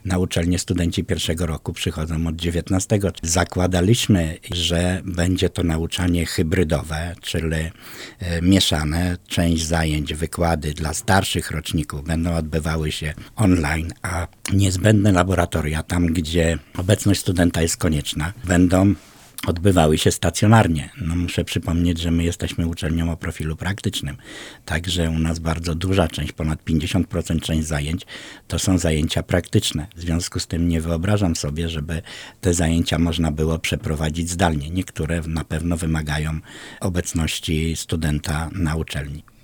Na uczelnię studenci pierwszego roku przychodzą od 19. Zakładaliśmy, że będzie to nauczanie hybrydowe, czyli mieszane. Część zajęć, wykłady dla starszych roczników będą odbywały się online, a niezbędne laboratoria, tam gdzie obecność studenta jest konieczna, będą odbywały się stacjonarnie. Muszę przypomnieć, że my jesteśmy uczelnią o profilu praktycznym, także u nas bardzo duża część, ponad 50% część zajęć to są zajęcia praktyczne. W związku z tym nie wyobrażam sobie, żeby te zajęcia można było przeprowadzić zdalnie. Niektóre na pewno wymagają obecności studenta na uczelni.